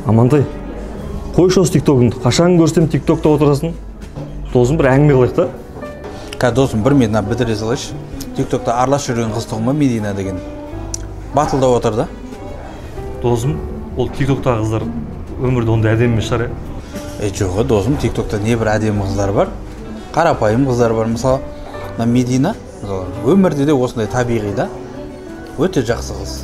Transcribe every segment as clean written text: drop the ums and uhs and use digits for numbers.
Амантай, қойшы осы тиктогыңды. Қашан көрсем тиктокта отырасың. Досым бір әңгіме қылайық та. Қазір досым бір мен бітіре салайыншы. Тиктокта аралас жүрген қыз тұғыма Медина деген батылдап отыр да. Досым, ол тиктоктағы қыздар өмірде ондай әдемі емес шығар. Жоқ, досым, тиктокта не бір әдемі қыздар бар, қарапайым қыздар бар. Мысалы, Медина, өмірде де осындай табиғи да, өте жақсы қыз.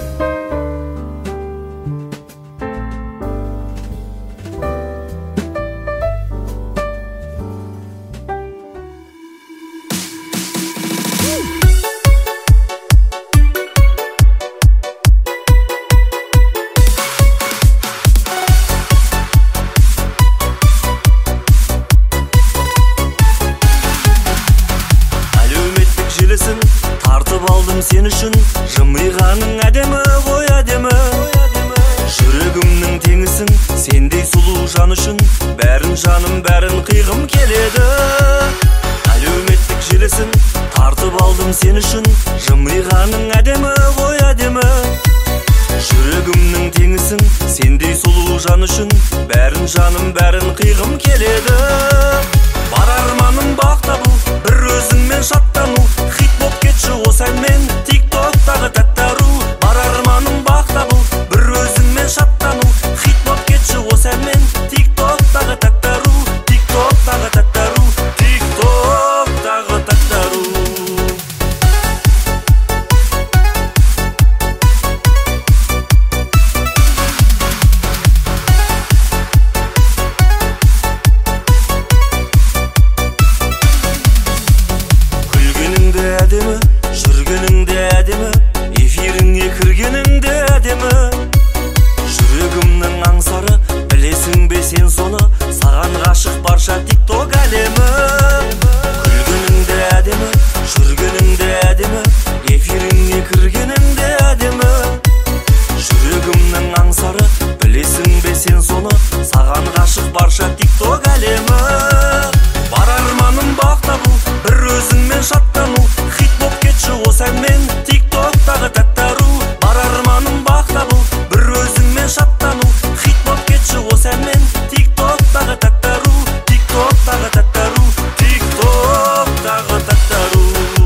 Тартып алдым сен үшін, жымиғаның әдемі ғой әдемі. Жүрегімнің теңісің, сендей сұлу жан үшін, бәрін жаным бәрін қиғым келеді. Әлеуметтік желісін тартып алдым сен үшін, жымиғаның әдемі ғой әдемі. Жүрегімнің теңісің, сендей сұлу жан үшін, бәрін жаным бәрін қиғым келеді. Бар арманым бақ табу, бір өзіңмен шаттану, хит боп кетші осы әнмен тиктоктағы тәтті ару. Бар арманым бақ табу, бір өзіңмен шаттану, хит боп кетші осы әнмен тиктоктағы тәтті ару. Тиктоктағы тәтті ару, тиктоктағы тәтті ару. Әдемі, жүргеніңде әдемі, эфиріңе кіргеніңде әдемі. Жүрегімнің аңсары, білесің бе сен соны, саған ғашық барша тикток әлемі. Күлгеніңде әдемі, жүргеніңде әдемі, эфиріңе кіргеніңде әдемі. Жүрегімнің аңсары, білесің бе сен соны, саған ғашық барша тикток әлемі. Бар арманым бақ табу, бір өзіңмен шаттану, хит боп кетші осы әнмен тиктоктағы тәтті ару. Бар арманым бақ табу, бір өзіңмен шаттану, хит боп кетші осы әнмен тиктоктағы тәтті ару. Тиктоктағы тәтті ару, тиктоктағы тәтті ару.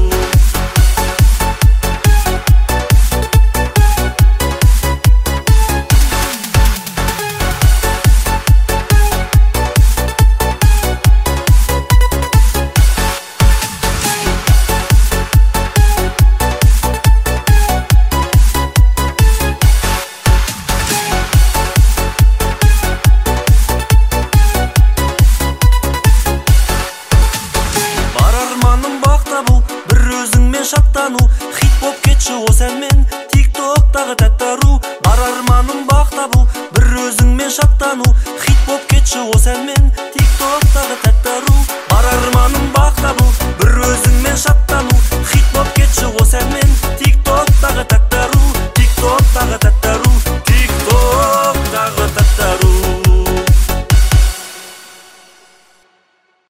Шаттану, хит боп кетші осы әнмен тиктоктағы тәтті ару. Бар арманым бақ табу, бір өзіңмен шаттану, хит боп кетші осы әнмен тиктоктағы тәтті ару.